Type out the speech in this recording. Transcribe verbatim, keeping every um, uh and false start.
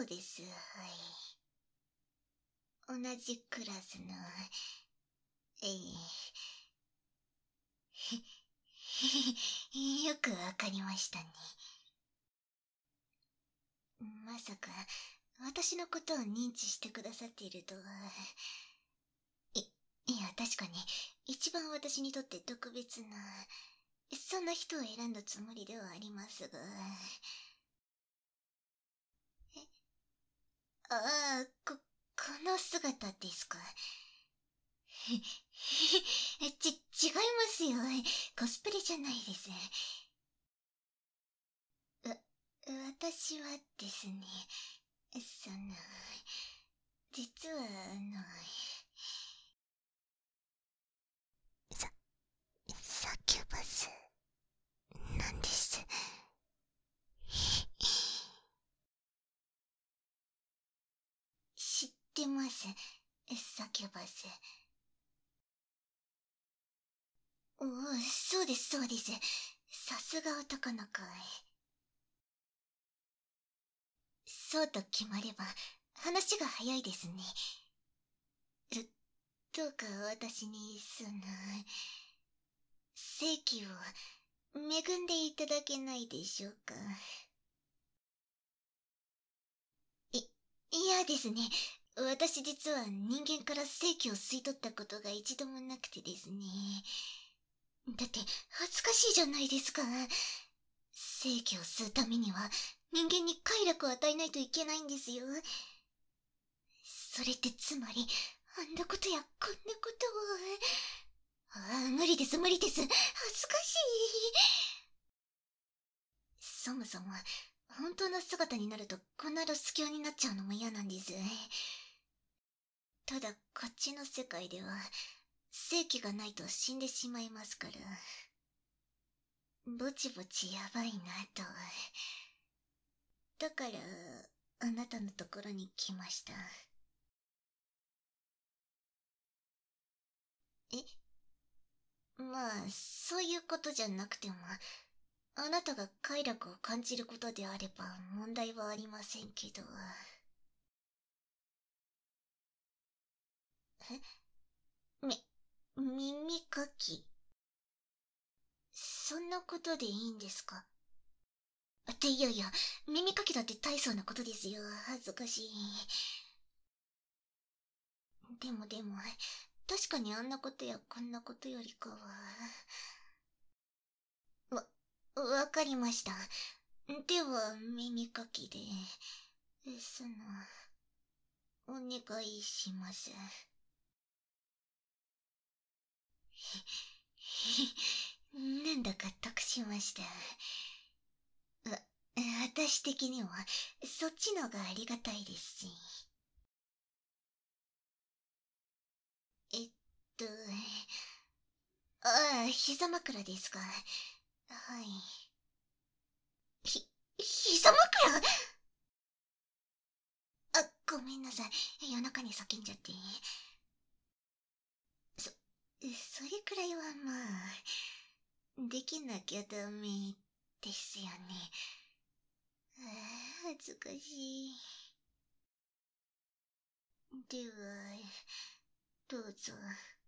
そうです。はい。同じクラスの、ええよくわかりましたね。まさか、私のことを認知してくださっているとは。い、いや、確かに、一番私にとって特別な、そんな人を選んだつもりではありますが。ああ、こ、この姿ですか。ち、違いますよ。コスプレじゃないです。わ、私はですね、その、実はあの、サ、サキュバス、なんです。知ってます、サキュバス。おお、そうですそうです。さすが男の子。そうと決まれば、話が早いですね。ど、どうか私に、その、正規を恵んでいただけないでしょうか。い、いやですね。私実は人間から正規を吸い取ったことが一度もなくてですね。だって恥ずかしいじゃないですか。正規を吸うためには人間に快楽を与えないといけないんですよ。それってつまり、あんなことやこんなことを。ああ、無理です無理です。恥ずかしい。そもそも、本当の姿になるとこんなロス教になっちゃうのも嫌なんです。ただ、こっちの世界では、正気がないと死んでしまいますから。ぼちぼちやばいなと。だから、あなたのところに来ました。えまあ、そういうことじゃなくても、あなたが快楽を感じることであれば問題はありませんけど。えみ、耳かき。そんなことでいいんですか？っていやいや、耳かきだって大層なことですよ。恥ずかしい。でもでも、確かにあんなことやこんなことよりかは。わ、わかりました。では、耳かきで、その、お願いします。なんだか得しました。わ、私的には、そっちのがありがたいですし。えっと、ああ、膝枕ですか。はい。ひ、膝枕。あ、ごめんなさい。夜中に叫んじゃって。そ、それくらいはまあ、できなきゃダメですよね。ああ、恥ずかしい。では、どうぞ。